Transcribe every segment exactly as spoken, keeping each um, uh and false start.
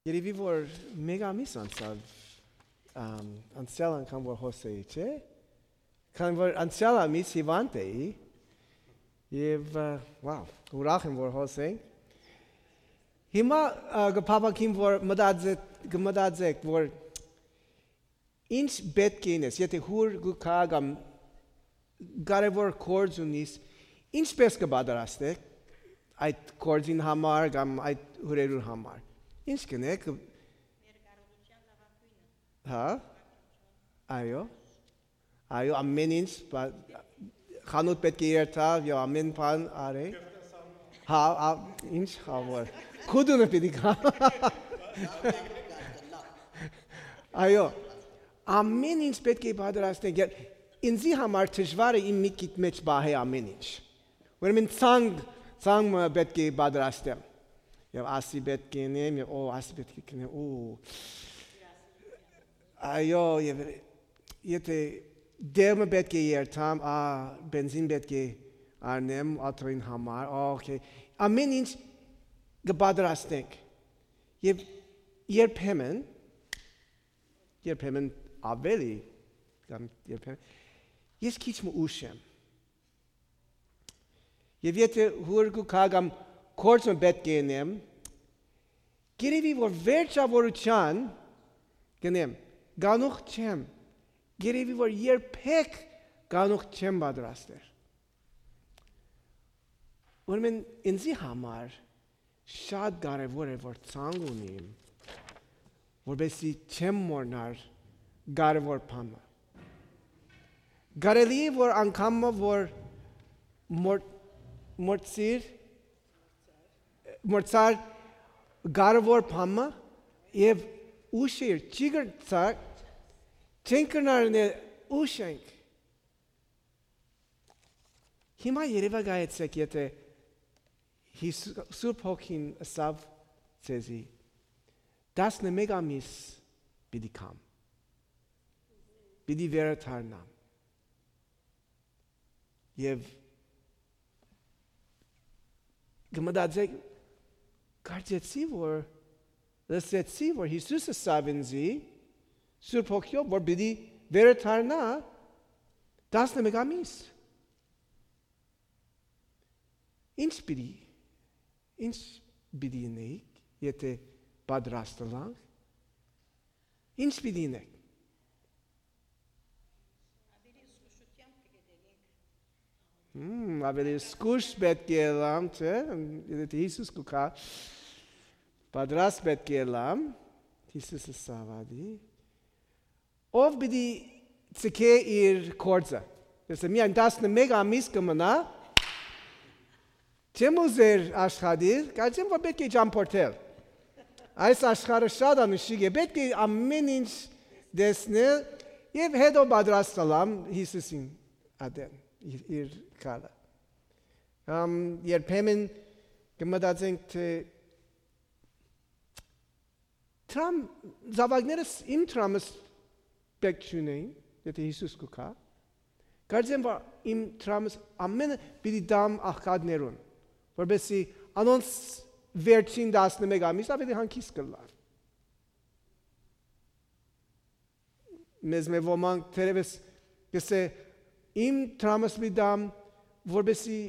Երևի որ մեկ ամիս անցավ անցյալ անգամ որ հոսեի, չէ՞։ Քան որ անցյալ ամիս հիվանդ էի եւ վաու, ուրախ եմ որ հոսենք։ Հիմա գփապակին որ մտածեք մտածեք որ ինչ պետք է ինես, եթե հուր գուքա կամ կարևոր կորձ ունիս, ինչպես կպատրաստեք այդ կորձին համար կամ այդ հուրերու համար։ Ինչ կնեք։ Ներկայացության լավագույնը։ Հա։ Այո։ Այո, ամեն ինչ խանութ պետք է երթալ, եւ ամեն բան արեք։ Հա, ինչ խավոր։ Կուդունը պիտի կամ։ Այո, ամեն ինչ պետք է պատրաստենք։ Ինձի համար դժվար է իմ միտքիդ մեջ բահե ամեն ինչ։ Ուրեմն ցանկ ցանկ պետք է պատրաստեմ։ Եվ ասի պետք է նեմ, եւ օ ասի պետք է կնեմ, օ այո, եւ եթե դերմը պետք է երթամ, ա բենզին պետք է արնեմ աթոյին համար, օքեյ, ամեն ինչ կպատրաստենք, եւ երբեմն, երբեմն ավելի, կամ երբեմն, ես քիչ ուշ եմ, եւ եթե հուրգու կագամ կորձը պետք է նեմ, գերևի որ վերջավորության գնեմ, գանուխ չեմ, գերևի որ երբեք գանուխ չեմ պատրաստել։ Ուրեմն ինձի համար շատ կարևոր է որ ցանկ ունիմ, որպեսզի չեմ մոռանալ կարևոր բանը։ Կարելի է որ անգամ որ մորցիր մորցար կարևոր բանը եւ ուշիր ճիգրցար չենքնարն ուշենք հիմա երևա գայեցեք եթե Սուրբ Հոգին ասավ ցեզի տասնմեկ ամիս պիտի կամ պիտի վերադառնամ եւ գմդածեք Կարծեցի որ լսեցի որ Հիսուսը ասավ ինձի Սուրբ Հոգիով որ պիտի վերադառնա տասնմեկ ամիս ինչ պիտի ինչ պիտի նեիկ եթե պատրաստվանք ինչ պիտի նեիկ Հմ, ավելի սկուշ պետք է լամ, չէ, եթե Հիսուս կուկա, պատրաստ պետք է լամ, Հիսուսը սավադի, ով պիտի ծկե իր կորձը, если միայն տասնմեկ ամիս կմնա, չեմ ուզեր աշխատիր, կարծեմ որ պետք է ճամփորդել, այս աշխարհը շատ անուշիկ է, պետք է ամեն ինչ դեսնել եւ հետո պատրաստ լամ Հիսուսին ադեն, իր կալը։ Ամ երբեմն կմտածենք թե Թրամ զավակներս իմ թրամս պետք չունեին, եթե Հիսուս կուկա, կարծեմ որ իմ թրամս ամենը պիտի դամ աղքատներուն, որպեսզի անոնց վերջին տասնմեկ ամիս ավելի հանգիստ կլար։ Մեզ մե ոմանք թերևս կսե իմ թրամս պիտի դամ որպեսզի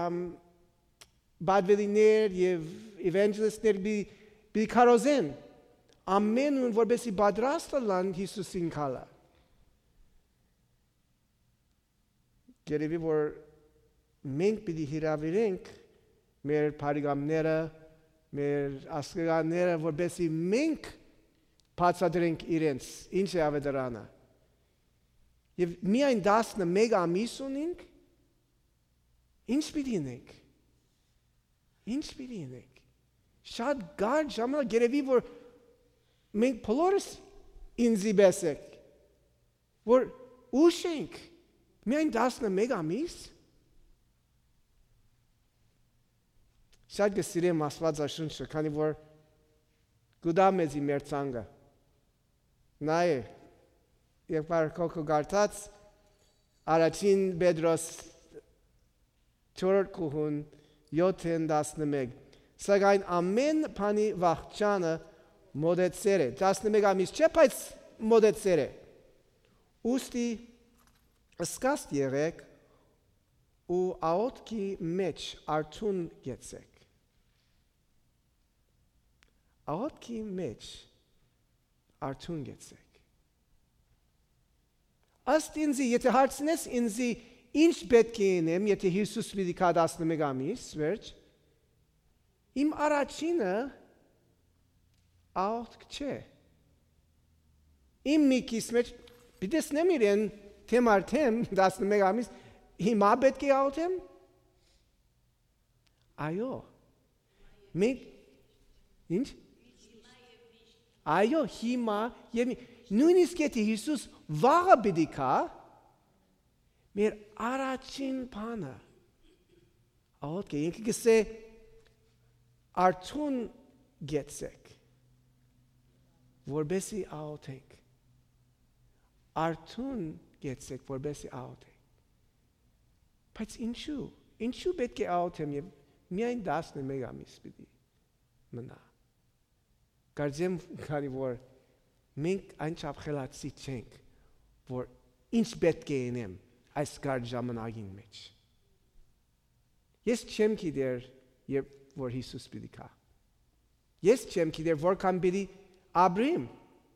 բադվելիներ եւ էվանջելիստներ պիտի քարոզեն ամենուն որպեսզի պատրաստ լան Հիսուսին կալա։ Գերեւի որ մենք պիտի հրավիրենք մեր բարեկամները, մեր ասկարանները, որպեսզի մենք բացատրենք իրենց ինչ է ավետարանը։ Եվ միայն տասնմեկ ամիս ունենք, ինչ պիտի նենք, ինչ պիտի նենք, շատ գար ժամանակ գերեւի որ մենք բոլորս ինձի բեսեք, որ ուշ ենք, միայն տասնմեկ ամիս, շատ կսիրեմ Աստվածաշունչը, քանի որ գուտա մեզի մեր ցանկը, նայե, երկար կոկո գարտած, առաջին Պետրոս չորրորդ կողուն յոթ տասնմեկ Սակայն ամեն բանի վախճանը մոդեցեր է, տասնմեկ ամիս չէ, բայց մոդեցեր է։ Ուստի սկաստ եղեք ու աղոթքի մեջ արթուն եղեք։ Աղոթքի մեջ արթուն եղեք։ Ըստ ինձի, եթե հարցնես ինձի ինչ պետք է ինեմ, եթե Հիսուս պիտի կա տասնմեկ ամիս, վերջ, իմ առաջինը աղոթք չէ։ Իմ միկիս մեջ պիտեսնեմ իրեն թեմ արդեմ տասնմեկ ամիս, հիմա պետք է աղոթեմ։ Այո։ Մենք ինչ։ Այո, հիմա եւ նույնիսկ եթե Հիսուս վաղը պիտի գա, մեր առաջին բանը աղոթք է, ինքը գսե արթուն գեցեք, որբեսի աղոթեք, արթուն գեցեք, որբեսի աղոթեք, բայց ինչու, ինչու պետք է աղոթեմ եւ միայն տասնմեկ ամիս պիտի մնա։ Կարծեմ, քանի որ մենք այնչափ խելացի չենք, որ ինչ պետք է ինեմ այս կարճ ժամանակին մեջ։ Ես չեմ գիտեր, երբ որ Հիսուս պիտի գա։ Ես չեմ գիտեր, որքան պիտի ապրեմ։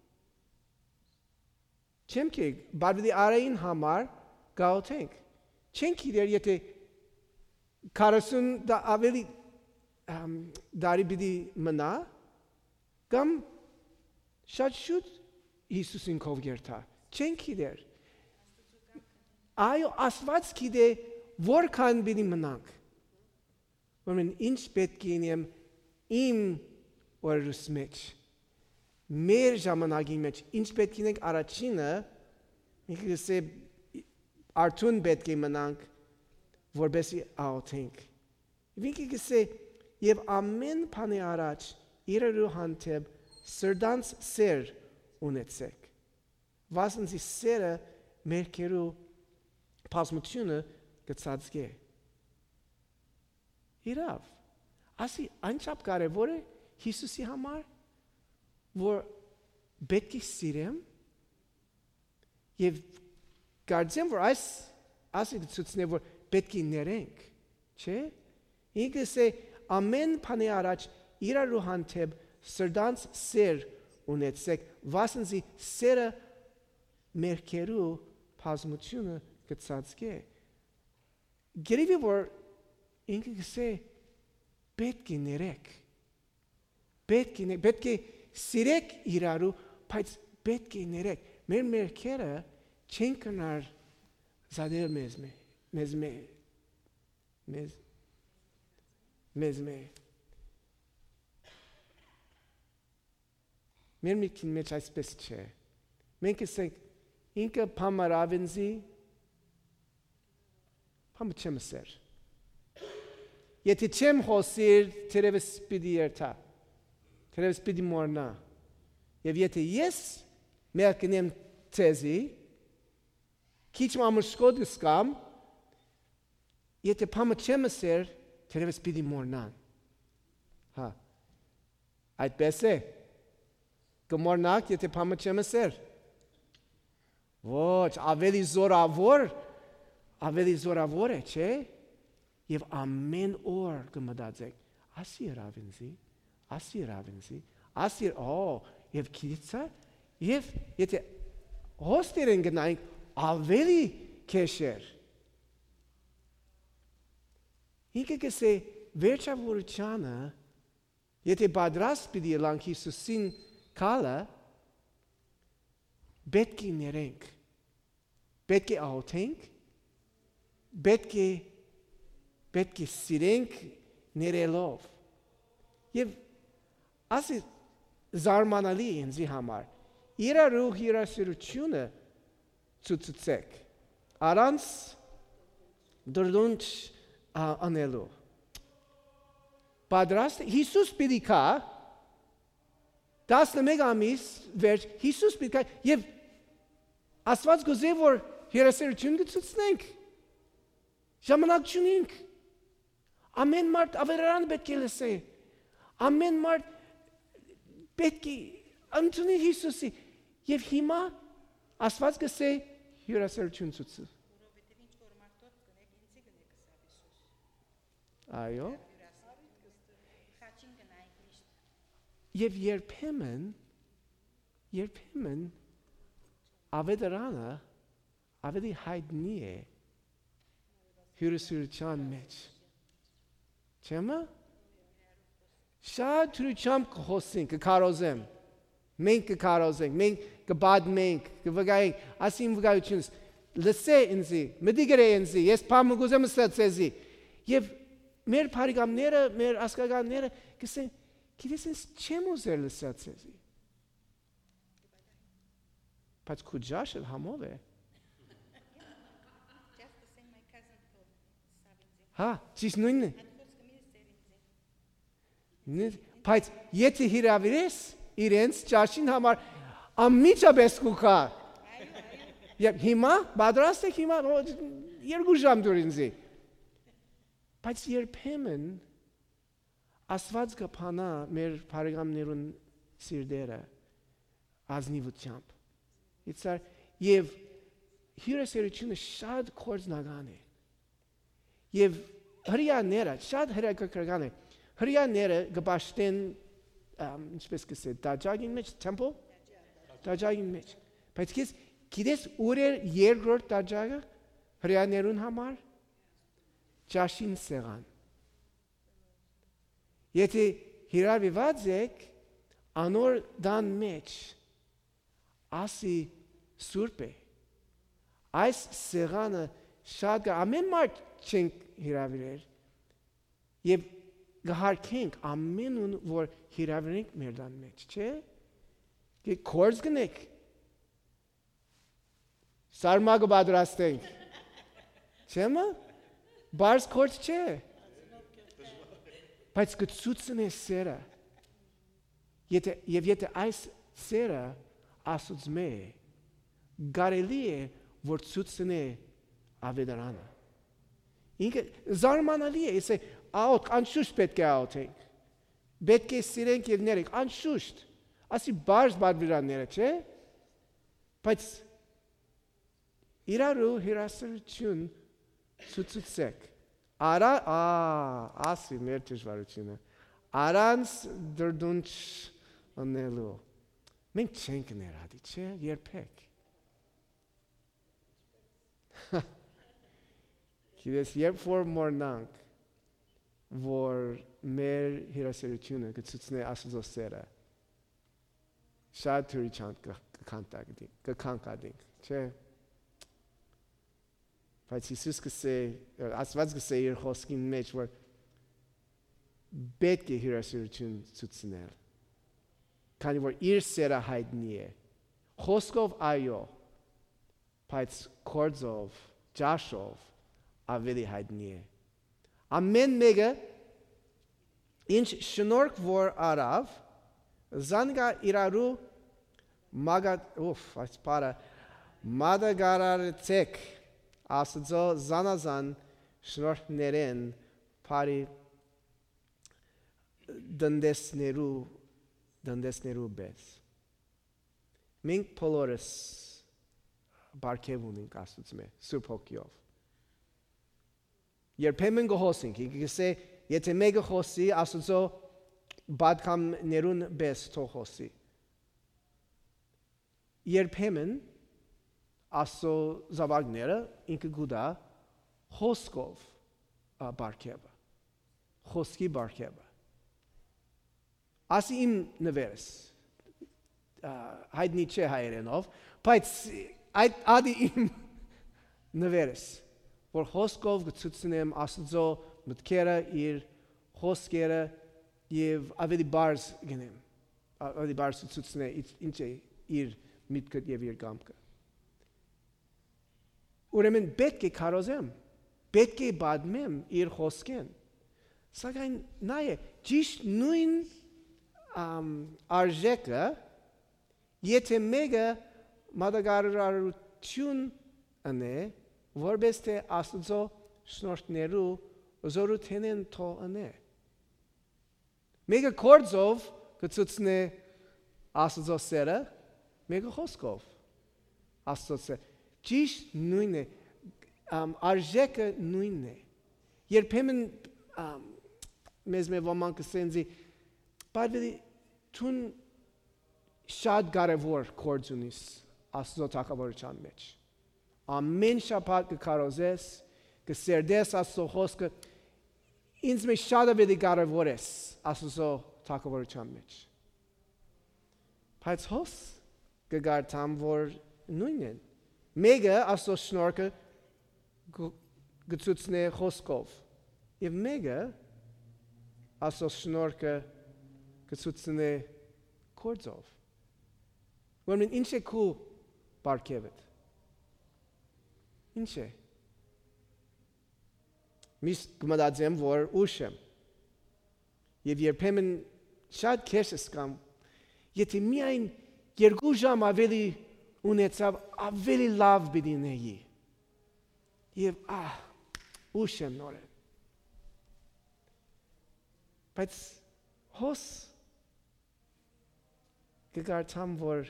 Չեմ գիտեր, բայց արային համար գաղութենք։ Չեմ գիտեր, եթե քառասուն ավելի դարի պիտի մնա, կամ շատ շուտ Հիսուսին կով գերտա, չեն գիտեր։ Այո, Աստված գիտե որքան պիտի մնանք։ Ուրեմն ինչ պետք է ինեմ իմ օրերուս մեջ, մեր ժամանակի մեջ, ինչ պետք է ինենք առաջինը, մենք գսե արթուն պետք է մնանք, որբեսի աղոթենք։ Մենք գսե եւ ամեն բանի առաջ իրարու հանդեպ սրտանց սեր ունեցեք։ Վասնզի սերը մերքերու բազմությունը գծածգե։ Իրավ, ասի անչափ կարևոր է Հիսուսի համար, որ պետք է սիրեմ եւ կարծեմ, որ այս ասի ցույցնե, որ պետք է ներենք, չէ՞։ Ինքս է ամեն բանի առաջ իրարու հանդեպ սրտանց սեր ունեցեք, վասնզի սերը մերքերու բազմությունը գծածգե։ Գերիվի որ ինքը գսե պետք է ներեք, պետք է, պետք է սիրեք իրարու, բայց պետք է ներեք։ Մեր մերքերը չեն կնար զադել մեզ մե, մեզ մե, մեզ, մեզ մե։ Մեր միտքին մեջ այսպես չէ։ Մենք ասենք, ինքը պամար ավենզի, պամը չեմ սեր։ Եթե չեմ խոսիր, թերևս պիտի երթա, թերևս պիտի մորնա։ Եվ եթե ես մերկնեմ թեզի, քիչ մամուշկոտ ուսկամ, եթե պամը չեմ սեր, թերևս պիտի մորնան։ Հա, այդպես է։ Կմորնակ, եթե պամը չեմ սեր։ Ոչ, ավելի զորավոր, ավելի զորավոր է, չէ։ Եվ ամեն օր կմտածեք, ասի ռավինզի, ասի ռավինզի, ասի, օ, եւ քիցա, եւ եթե հոստերեն գնայինք, ավելի կեշեր։ Ինքը կսե վերջավորությանը, եթե պատրաստ պիտի ելանք Հիսուսին կալը, պետք է ներենք, պետք է աղոթենք, պետք է պետք է սիրենք ներելով։ Եվ ասի զարմանալի ինձի համար, իրարու հյուրասիրությունը ցուցուցեք, առանց դրդունջ անելու։ Պատրաստ Հիսուս պիտի կա, տասնմեկ ամիս վերջ Հիսուս պիտի կա, եւ Աստված գոզե, որ հյուրասիրություն կցուցնենք, ժամանակ չունենք, ամեն մարդ ավերարան պետք է լսե, ամեն մարդ պետք է ընդունի Հիսուսի եւ հիմա Աստված կսե հյուրասերություն ցույցը։ Որովհետև ինչ որ մարդոց կնեք, ինձի կնեք սավ Հիսուս։ Այո։ Խաչին գնայինք միշտ։ Եվ երբեմն երբեմն ավետարանը ավելի հայտնի է հյուրասիրության մեջ։ Չեմա։ Շատ թրուչամ կխոսենք, կքարոզեմ։ Մենք կքարոզենք, մենք կբադմենք, կվգայենք, ասին վգայությունս, լսե ինձի, մդիգր է ինձի, ես պամը գուզեմ ստացեզի։ Եվ մեր պարիգամները, մեր ասկագանները կսեն, գիտես ինձ չեմ ուզեր լսացեզի։ Բայց քու ջաշը համով է։ Just the same my cousin told սավ ինձի։ Հա, ճիշտ նույնն է։ Հատկոց կմինս ծեր ինձի։ Բայց եթե հիրավիրես իրենց ջաշին համար ամիջապես կուքա։ Եվ հիմա պատրաստ եք հիմա երկու ժամ դուր ինձի։ Բայց երբեմն Աստված կփանա մեր բարեկամներուն սիրտերը ազնիվությամբ։ Իցար եւ հյուրասիրությունը շատ կորձնական է։ Եվ հրյաները շատ հրակրկրական է։ Հրյաները կպաշտեն ինչպես կսե դաջագին մեջ temple դաջագին մեջ բայց քեզ գիտես ուր է երկրորդ դաջագը հրյաներուն համար ջաշին սեղան եթե հիրավիված եք անոր դան մեջ ասի սուրբ է այս սեղանը շատ ամեն մարդ չենք հիրավիրեր եւ գահարքենք ամենուն որ հիրավիրենք մեր դան մեջ, չէ՞։ Գե կորձ գնեք։ Սարմագը պատրաստենք։ Չէ՞մը։ Բարս կորձ չէ։ Բայց կցուցն է սերը։ Եթե եւ եթե այս սերը ասուց մե գարելի է որ ցուցն է ավետարանը։ Ինքը զարմանալի է, ասե Out, անշուշտ պետք է out-ենք։ Պետք է սիրենք և ներենք, անշուշտ։ Ասի բարս բադվիրանները, չէ։ Բայց իրարու հիրասրություն ցուցուցեք։ Արա, ա, ասի մեր ճշվարությունը։ Արանց դրդունչ անելու։ Մենք չենք ներադի, չէ, երբեք։ Գիտես, երբ որ մորնանք, որ մեր հյուրասիրությունը կցուցնի Աստծո սերը շատ թրիչանք կքանքադենք, չէ։ Բայց Հիսուս կսե, Աստված կսե իր խոսքին մեջ, որ պետք է հյուրասիրություն ցուցնել, քանի որ իր սերը հայտնի է, խոսքով այո, բայց կորձով, ջաշով ավելի հայտնի է։ Ամեն մեկը ինչ շնորհք որ արավ զանգա իրարու մագատ ուֆ այս պարը մադագարարցեք Աստծո զանազան շնորհներեն բարի դնդեսներու դնդեսներու բես մենք բոլորս բարգև ունենք Աստծո մե Սուրբ Հոգիով Երբեմն գոհոսենք, ինքսե եթե մեկը խոսի, Աստծո բադքամներուն բես թող խոսի։ Երբեմն Աստծո զավակները ինքը գուտա խոսքով բարգևը, խոսքի բարգևը։ Ասի իմ նվերս, հայտնի չէ հայերենով, բայց այդ ադի իմ նվերս։ Որ խոսքով կցուցնեմ Աստծո մտքերը իր խոսքերը եւ ավելի բարձ գնեմ ավելի բարձ ցուցնե ինչ է իր միտքը եւ իր կամքը ուրեմն պետք է կարոզեմ պետք է բադմեմ իր խոսքեն սակայն նայե ճիշտ նույն արժեքը եթե մեկը մատակարարություն անե որպես թե Աստծո շնորհներու զորութենեն թողնե։ Մեկը կորձով կցուցնե Աստծո սերը մեկը խոսքով։ Աստծո սերը ճիշտ նույնն է, արժեքը նույնն է։ Երբեմն մեզ մեր ոմանք կսենզի, բայց թուն շատ կարևոր գործ ունիս Աստծո թագավորության մեջ։ Ամեն շաբաթ կկարոզես, կսերդես Աստծո խոսքը, ինձ մեջ շատ ավելի կարևոր ես Աստծո թագավորության մեջ։ Բայց հոս կգարտամ, որ նույնն են։ Մեկը Աստծո շնորհքը գծուցնե խոսքով, եւ մեկը Աստծո շնորհքը գծուցնե գործով։ Ուրեմն ինչ է քու բարգեւդ։ Ինչ է։ Միշտ կմտածեմ, որ ուշ եմ։ Եվ երբեմն շատ քեշ եմ, եթե միայն երկու ժամ ավելի ունեցավ, ավելի լավ պիտի նեի։ Եվ ահ, ուշ եմ նորեն։ Բայց հոս կգարտամ, որ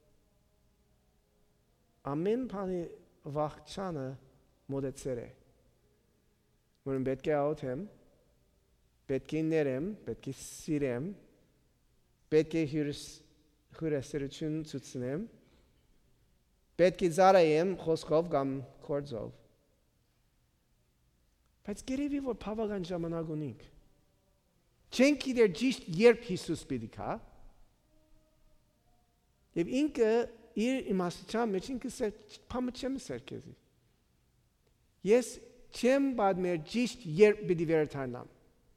ամեն բանի վախճանը մոտեցել է։ Որն պետք է աղոթեմ, պետք է ներեմ, պետք է սիրեմ, պետք է հյուրասիրություն ցուցնեմ, պետք է զարայեմ խոսքով կամ գործով։ Բայց գերեւի որ բավական ժամանակ ունենք։ Չենք գիտեր ճիշտ երբ Հիսուս պիտի գա։ Եվ ինքը իր իմաստության մեջ ինքը փամը չեմ սերքեզի։ Ես չեմ պատմեր ճիշտ երբ պիտի վերադառնամ։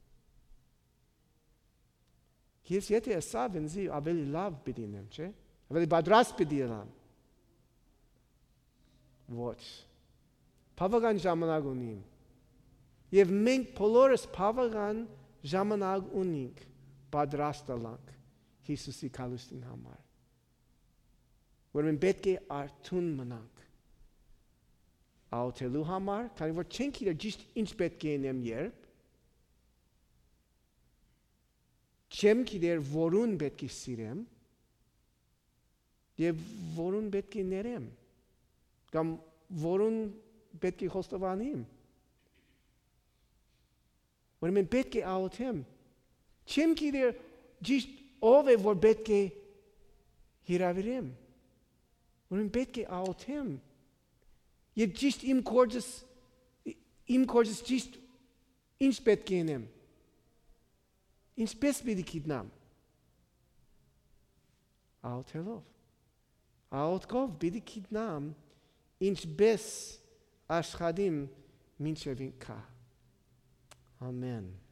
Ես եթե ասա վենզի ավելի լավ պիտի նեմ, չէ՞։ Ավելի պատրաստ պիտի լինեմ։ Ոչ։ Բավական ժամանակ ունիմ։ Եվ մենք բոլորս բավական ժամանակ ունենք պատրաստ լինենք Հիսուսի քալուստին համար։ Ուրեմն պետք է արթուն մնանք աղոթելու համար, քանի որ չենք գիտեր ճիշտ ինչ պետք է անեմ երբ, չեմ գիտեր որուն պետք է սիրեմ եւ որուն պետք է ներեմ, կամ որուն պետք է խոստովանեմ։ Ուրեմն պետք է աղոթեմ, չեմ գիտեր ճիշտ ով է որ պետք է հրավիրեմ։ Ուրեմն պետք է աղոթեմ եւ ճիշտ իմ կորձս իմ կորձս ճիշտ ինչ պետք է անեմ։ Ինչպես պիտի գիտնամ։ Աղոթելով։ Աղոթքով պիտի գիտնամ ինչպես աշխատիմ մինչև ինքա։ Ամեն։